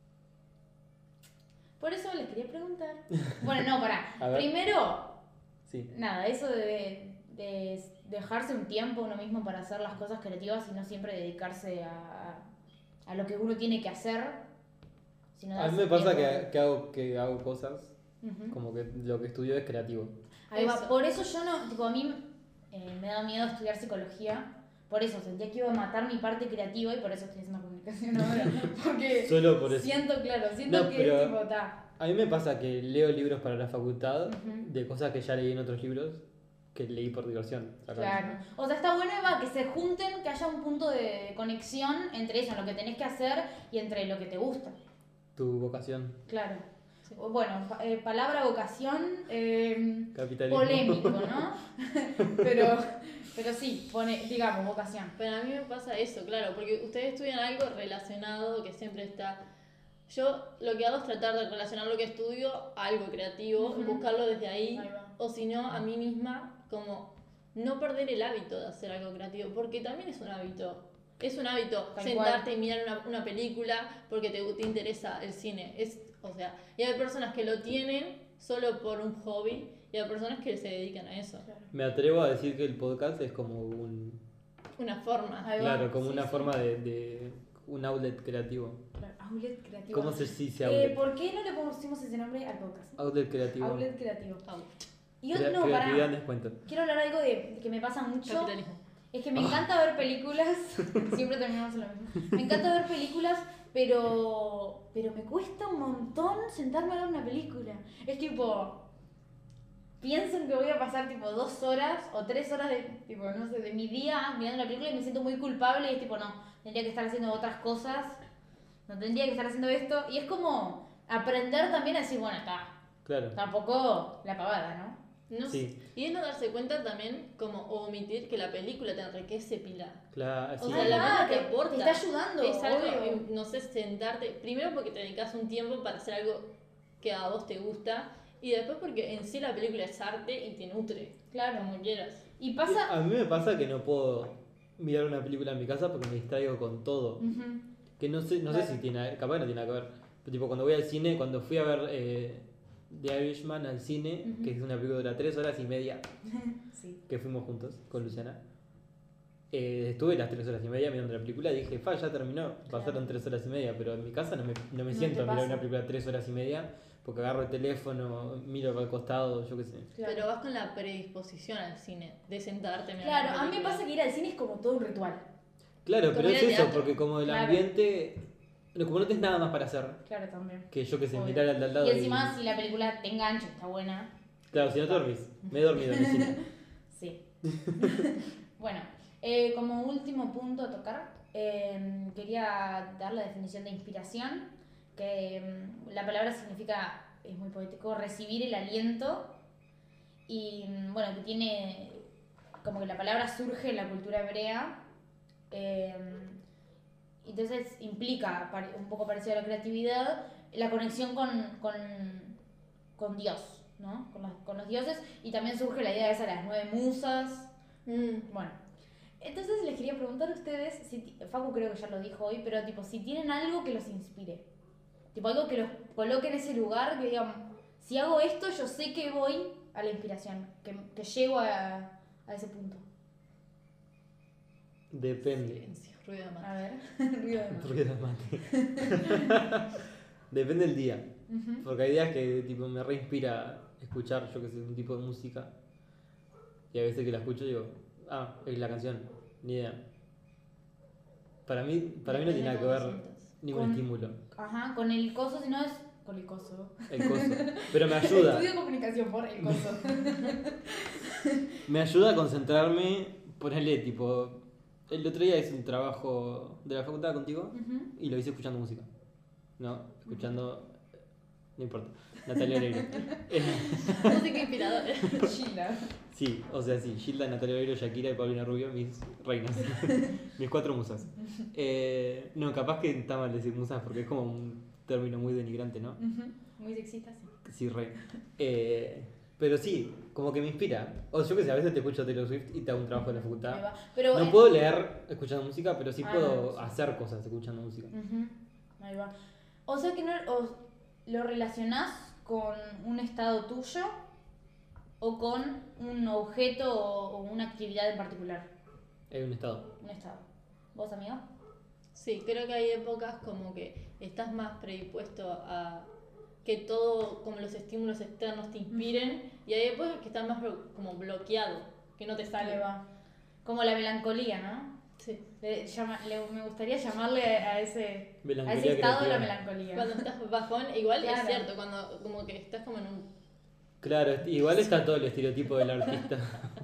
Por eso les quería preguntar. Bueno, no, A pará. ver. Primero, Sí. nada, eso de, de dejarse un tiempo uno mismo para hacer las cosas creativas y no siempre dedicarse a, a lo que uno tiene que hacer. Sino A mí darse me pasa tiempo. que, que, hago, que hago cosas Ujú. como que lo que estudio es creativo. Ahí va. Eso. Por eso yo no, tipo, a mí eh, me da miedo estudiar psicología. Por eso sentía que iba a matar mi parte creativa y por eso estoy haciendo comunicación ahora. Porque Solo por eso. siento, claro, siento No, que pero- es tipo, ta. A mí me pasa que leo libros para la facultad Ujú. de cosas que ya leí en otros libros que leí por diversión. sacando. Claro. O sea, está bueno, Eva, que se junten, que haya un punto de conexión entre eso, lo que tenés que hacer y entre lo que te gusta. Tu vocación. Claro. Sí. O Bueno, pa- eh, palabra vocación, eh, Capitalismo. polémico, ¿no? pero, pero sí, pone, digamos, vocación. Pero a mí me pasa eso, claro, porque ustedes estudian algo relacionado que siempre está... Yo lo que hago es tratar de relacionar lo que estudio a algo creativo, Ujú. buscarlo desde ahí, Ahí va. o si no, a mí misma, como no perder el hábito de hacer algo creativo, porque también es un hábito. Es un hábito Tal sentarte cual. y mirar una, una película porque te, te interesa el cine. Es, o sea, y hay personas que lo tienen solo por un hobby y hay personas que se dedican a eso. Me atrevo a decir que el podcast es como un... Una forma. Ahí va. Claro, como Sí, una sí. forma de, de un outlet creativo. Claro, Outlet creativo. ¿Cómo se dice Eh, outlet? ¿Por qué no le pusimos ese nombre al podcast? Outlet creativo. Outlet creativo. Vamos, Y Crea- hoy no, creatividad en para. descuento. Quiero hablar algo de, de que me pasa mucho. capitalismo. Es que me encanta ver películas, siempre terminamos en lo mismo. Me encanta ver películas, pero pero me cuesta un montón sentarme a ver una película. Es tipo, pienso en que voy a pasar tipo dos horas o tres horas de, tipo, no sé, de mi día mirando la película y me siento muy culpable y es tipo, no, tendría que estar haciendo otras cosas, no tendría que estar haciendo esto. Y es como aprender también a decir, bueno, está, Claro. tampoco la pavada, ¿no? No Sí. sé. Y es no darse cuenta también, como o omitir que la película te enriquece pila. Claro, O sí. sea, la Ah, película te te- aporta. te está ayudando, Es algo, obvio. eh, no sé, sentarte. Primero porque te dedicas un tiempo para hacer algo que a vos te gusta. Y después porque en sí la película es arte y te nutre. Claro. Como quieras. Y pasa... A mí me pasa que no puedo mirar una película en mi casa porque me distraigo con todo. Ujú. Que no sé, no Claro. sé si tiene, capaz que no tiene nada que ver. Pero tipo cuando voy al cine, cuando fui a ver eh, The Irishman al cine, Ujú. que es una película de dura tres horas y media, Sí. que fuimos juntos con Luciana. Eh, estuve las tres horas y media mirando la película y dije, fa, ya terminó, pasaron tres horas y media, pero en mi casa no me, no me No siento te a mirar pasa. una película tres horas y media porque agarro el teléfono, miro para el costado, yo qué sé. Claro. Pero vas con la predisposición al cine, de sentarte. mirar Claro, una a mí me película. pasa que ir al cine es como todo un ritual. Claro, Como pero ir es al eso, teatro. porque como el Claro. ambiente no, como no tenés nada más para hacer, Claro, también. que yo que sé, Obvio. mirar al de al lado. Y encima, si la película te engancha, está buena. Claro, si no te dormís. Me he dormido en el cine. Sí. Bueno, eh, como último punto a tocar, eh, quería dar la definición de inspiración, que mm, la palabra significa, es muy poético, recibir el aliento. Y mm, bueno, que tiene, como que la palabra surge en la cultura hebrea. Eh, entonces implica, pare- un poco parecido a la creatividad, la conexión con, con, con Dios, ¿no? Con los, con los dioses. Y también surge la idea de esas, las nueve musas. Mm. Bueno, entonces les quería preguntar a ustedes, si, ti- Facu creo que ya lo dijo hoy, pero tipo, si tienen algo que los inspire. Tipo, algo que los coloque en ese lugar, que digan, si hago esto, yo sé que voy a la inspiración, que, que llego a, a ese punto. Depende. Silencio, ruido de mano. A ver, ruido de mano. Ruido de mate. Depende del día. Ujú. Porque hay días que tipo, me reinspira escuchar, yo que sé, un tipo de música. Y a veces que la escucho digo, ah, es la canción, ni idea. Para mí, para mí no tiene nada que ver ningún Con- estímulo. Ajá, con el coso, si no es con el coso. El coso. Pero me ayuda. Estudio comunicación por el coso. Me ayuda a concentrarme, ponerle tipo. El otro día hice un trabajo de la facultad contigo Ujú. y lo hice escuchando música. ¿No? Escuchando. No importa. Natalia Oreiro. Eh, Música inspiradora. Sheila. sí, o sea, sí. Gilda, Natalia Oreiro, Shakira y Paulina Rubio, mis reinas. Mis cuatro musas. Eh, no, capaz que está mal decir musas porque es como un término muy denigrante, ¿no? Ujú. Muy sexista, sí. Sí, re. Eh, pero sí, como que me inspira. O yo que sé, a veces te escucho Taylor Swift y te hago un trabajo en la Ahí facultad. va. Pero, No eh, puedo leer escuchando música, pero sí Ah, puedo sí. hacer cosas escuchando música. Ujú. Ahí va. O sea que no o lo relacionás con un estado tuyo o con un objeto o, o una actividad en particular. Es un estado. Un estado. ¿Vos, amigo? Sí, creo que hay épocas como que estás más predispuesto a que todo, como los estímulos externos te inspiren, y hay épocas que estás más blo- como bloqueado, que no te sale. Ahí va. Como la melancolía, ¿no? Sí. Le llama- le- me gustaría llamarle a ese, a Melancolía ese estado de la creativa. melancolía. Cuando estás bajón, igual Claro. es cierto, cuando como que estás como en un... Claro, est- igual está todo el estereotipo del artista.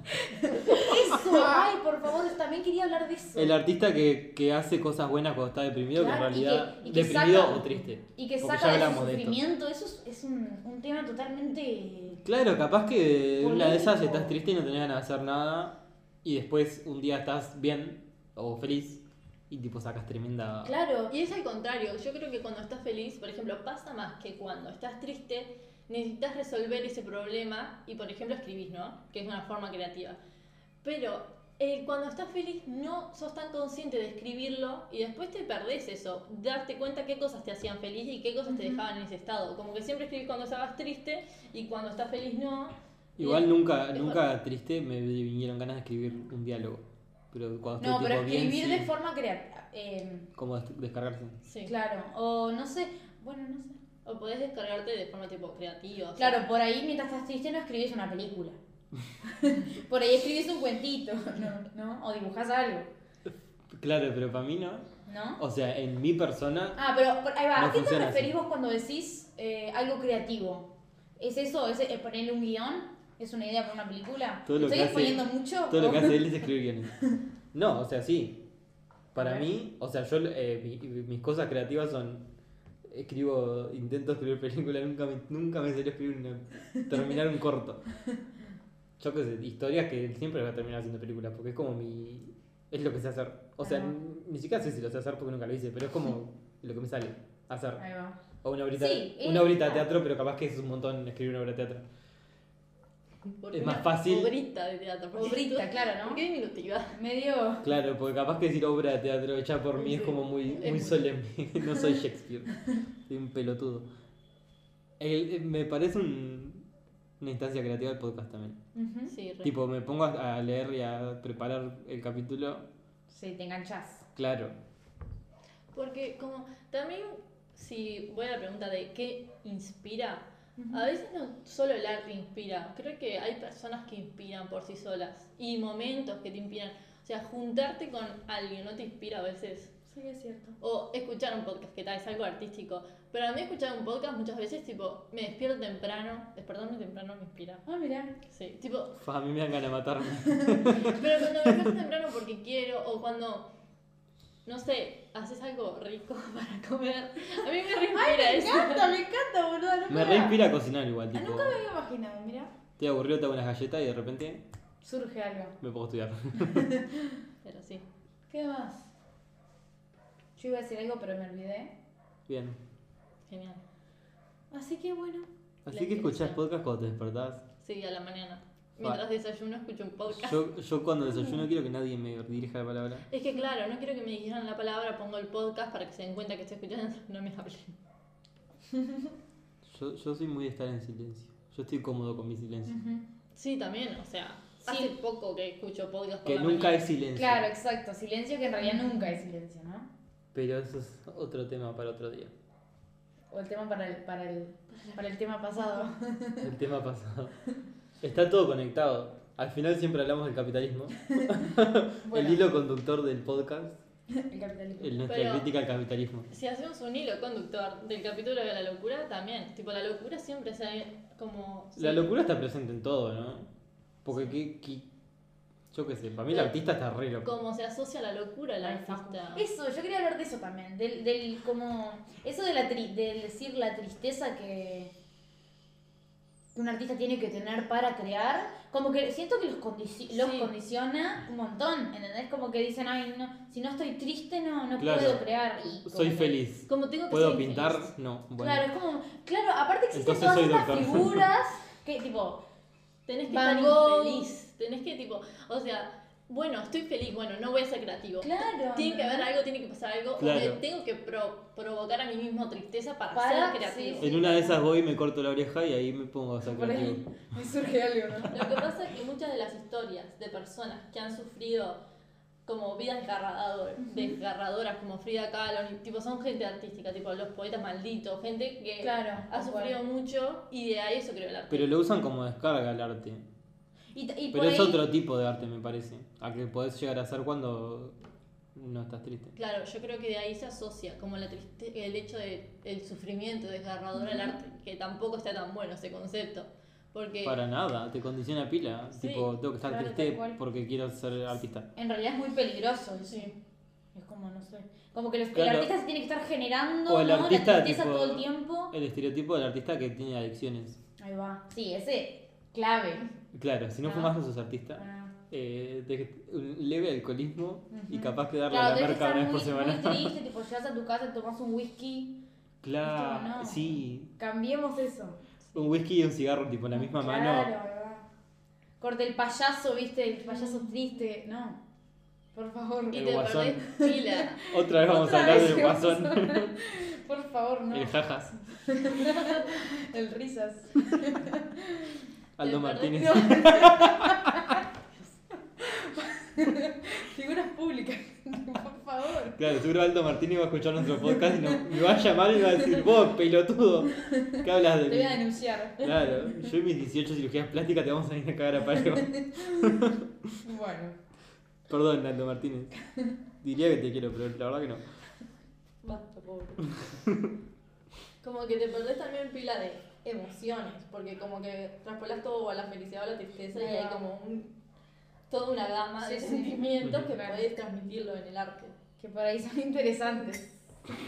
Eso, ay, por favor, también quería hablar de eso. El artista que, que hace cosas buenas cuando está deprimido, Claro, que en realidad y que- y que deprimido saca- o triste. Y que Porque saca ya de ese hablamos de esto. sufrimiento, eso es, es un, un tema totalmente... Claro, capaz que una de esas Polémico. estás triste y no tenés ganas de hacer nada y después un día estás bien o feliz y tipo sacas tremenda... Claro, Y es al contrario, yo creo que cuando estás feliz, por ejemplo, pasa más que cuando estás triste, necesitas resolver ese problema y, por ejemplo, escribís, ¿no? Que es una forma creativa. Pero eh, cuando estás feliz no sos tan consciente de escribirlo y después te perdés eso, darte cuenta qué cosas te hacían feliz y qué cosas te Ujú. dejaban en ese estado. Como que siempre escribís cuando estabas triste y cuando estás feliz no. Y Igual es- nunca, es nunca triste me vinieron ganas de escribir un diálogo. Pero cuando estoy no, pero tipo bien, escribir sí, de forma creativa. Eh, como des- descargarse. Sí. claro, o no sé, bueno, no sé. O podés descargarte de forma tipo creativa. o sea, Claro, por ahí mientras estás triste no escribís una película. Por ahí escribís un cuentito, ¿no? ¿No? O dibujás algo, Claro, pero para mí no. ¿no? O sea, en mi persona, Ah, pero por- ahí va. No ¿A qué te funciona referís así. vos cuando decís eh, algo creativo? ¿Es eso? ¿Es eh, ponerle un guión? ¿Es una idea para una película? Todo lo ¿Estoy que hace- exponiendo mucho? todo lo ¿O- que hace él es escribir guiones. No, o sea, sí. Para A ver. mí, o sea, yo eh, mi- mis cosas creativas son escribo, intento escribir películas, nunca me, nunca me salió escribir una, terminar un corto. Yo qué sé, historias que siempre voy a terminar haciendo películas, porque es como mi... es lo que sé hacer. O sea, Ajá. n- ni siquiera sé si lo sé hacer porque nunca lo hice, pero es como lo que me sale hacer. Ahí va. O una obrita, Sí, eh, una obrita de claro. teatro, pero capaz que es un montón escribir una obra de teatro. porque es más una fácil- Obrita de teatro. porque Obrita, tú- claro, ¿no? ¿Por qué diminutividad? Medio... Claro, porque capaz que decir obra de teatro hecha por mí es Sí. como muy, Es muy muy- solemne. No soy Shakespeare. Soy un pelotudo. El- eh, me parece un- una instancia creativa el podcast también. Ujú. Sí, re. Tipo, me pongo a a leer y a preparar el capítulo. Sí, te enganchás. Claro. Porque como también, si voy a la pregunta de qué inspira, Ujú. a veces no solo el arte inspira, creo que hay personas que inspiran por sí solas y momentos que te inspiran. O sea, juntarte con alguien no te inspira a veces. Sí, es cierto. O escuchar un podcast, que tal, es algo artístico. Pero a mí escuchar un podcast muchas veces, tipo, me despierto temprano. Despertarme temprano me inspira. Ah, mirá. Sí, tipo, A mí me dan ganas de matarme. pero cuando me despierto temprano porque quiero, o cuando, no sé, haces algo rico para comer. A mí me reinspira Ay, me eso. encanta, me encanta, boludo. Nunca Me reinspira a cocinar igual, Ah, tipo. Nunca me había imaginado, mirá. Estoy aburrido, te hago unas galletas y de repente Surge algo. me pongo a estudiar. Pero sí. ¿Qué más? Yo iba a decir algo, pero me olvidé. Bien. Genial. Así que bueno. Así La que escuchás inspiración. podcast cuando te despertás. Sí, a la mañana. Mientras desayuno escucho un podcast. Yo, yo cuando desayuno quiero que nadie me dirija la palabra. Es que claro, no quiero que me dijeran la palabra, pongo el podcast para que se den cuenta que estoy escuchando, no me hablen. Yo, yo soy muy de estar en silencio. Yo estoy cómodo con mi silencio. Sí, también, o sea, Sí. hace poco que escucho podcast por Que la nunca mañana. es silencio. Claro, exacto. Silencio que en realidad nunca es silencio, ¿no? Pero eso es otro tema para otro día. O el tema para el, para el, para el tema pasado. El tema pasado. Está todo conectado. Al final siempre hablamos del capitalismo. Bueno, El hilo conductor del podcast. el capitalismo. el- nuestra Pero- crítica al capitalismo. Si hacemos un hilo conductor del capítulo de la locura, también. Tipo, la locura siempre se como... La sí. locura está presente en todo, ¿no? Porque qué, qué- yo qué sé, para mí el Pero- artista está re loco. Como se asocia la locura al Ay, Facu. artista. Eso, yo quería hablar de eso también, del, del como, eso de la tri- del decir la tristeza que un artista tiene que tener para crear, como que siento que los, condici- los Sí. condiciona un montón, ¿entendés? Como que dicen, ay, no, si no estoy triste no, no Claro. puedo crear. Y como Soy que- feliz. Como tengo que ¿Puedo ser pintar? infeliz. No. Bueno. Claro, es como, claro, aparte existen Entonces todas soy estas doctor. figuras que tipo, Tenés que Van estar Gogh. infeliz. Tenés que, tipo, o sea, bueno, estoy feliz, bueno, no voy a ser creativo. claro. Tiene que ¿no? haber algo, tiene que pasar algo. Claro. O me tengo que pro- provocar a mí mismo tristeza para, Para- ser creativo. sí. En una de esas voy y me corto la oreja y ahí me pongo a ser Por ahí creativo. me surge algo, ¿no? Lo que pasa es que muchas de las historias de personas que han sufrido como vidas desgarrador- desgarradoras, como Frida Kahlo, y, tipo, son gente artística, tipo los poetas malditos, gente que Claro, ha tal sufrido cual. mucho y de ahí eso creó el arte. Pero lo usan como descarga el arte. Y, y por Pero es ahí- otro tipo de arte, me parece. A que podés llegar a hacer cuando no estás triste. Claro, yo creo que de ahí se asocia como la triste el hecho de el sufrimiento desgarrador al arte, que tampoco está tan bueno ese concepto. Porque Para nada, te condiciona pila. Sí, Tipo, tengo que estar claro, triste tal cual. porque quiero ser artista. En realidad es muy peligroso eso. Sí. Es como, no sé. Como que los, Claro. el artista se tiene que estar generando, O el ¿no? artista, la tristeza tipo, todo el tiempo. El estereotipo del artista que tiene adicciones. Ahí va. Sí, ese clave. Claro, si no Ah. fumas no sos artista. Ah. Eh, de- un leve alcoholismo y Ujú. capaz que darle Claro, a la tenés que merca una estar vez por muy, semana. muy triste, tipo, llegas a tu casa, tomas un whisky. Claro, Esto no. sí. Cambiemos eso. Un whisky y un cigarro, tipo en la misma claro, mano. ahí va. Corte el payaso, viste, el payaso triste. No. Por favor. y El te guasón. perdés pila. Otra vez vamos Otra a hablar vez del vamos a guasón. Por favor, no. El jajas. El risas. Aldo Te Martínez. perdés. Figuras públicas, por favor. Claro, seguro Aldo Martínez va a escuchar nuestro podcast y nos, me va a llamar y me va a decir, vos, pelotudo, ¿qué hablas de Te mí? voy a denunciar. Claro, yo y mis dieciocho cirugías plásticas te vamos a ir a cagar a palo. Bueno. Perdón, Aldo Martínez. Diría que te quiero, pero la verdad que no. Basta, pobre. Como que te perdés también pila de emociones, porque como que traspolás todo a la felicidad o a la tristeza y hay como un, toda una gama de Sí, sí. sentimientos que Claro. podés transmitirlo en el arte. Que por ahí son interesantes.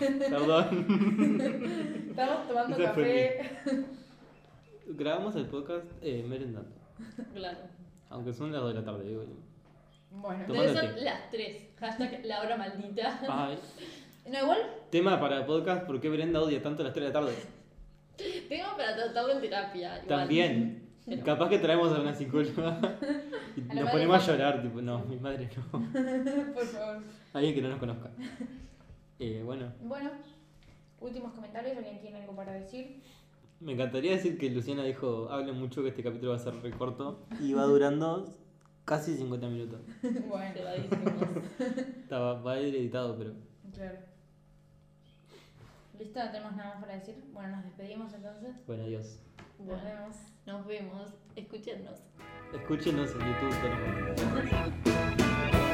Perdón. Estamos tomando Esa fue café. Grabamos el podcast eh, merendando. Claro. Aunque son las dos de la tarde, digo yo. Bueno. Tomando Debe ser té. las tres. Hashtag la hora maldita. Ay. No, igual. Tema para el podcast, ¿por qué Brenda odia tanto las tres de la tarde? Tengo para tratarlo en terapia. Igual. También. Pero- Capaz que traemos a una psicóloga y A la nos madre ponemos a de- llorar, tipo, no, mi madre no. Por favor. Alguien que no nos conozca. Eh, bueno, Bueno. Últimos comentarios. ¿Alguien tiene algo para decir? me encantaría decir que Luciana dijo, hable mucho que este capítulo va a ser re corto. Y va durando casi cincuenta minutos. Bueno. Te va diciendo. Estaba, va a ir editado, pero... Claro. ¿Listo? ¿No tenemos nada más para decir? Bueno, nos despedimos entonces. Bueno, adiós. Nos Bueno, vemos. nos vemos. Escúchenos. Escúchenos en YouTube. Pero...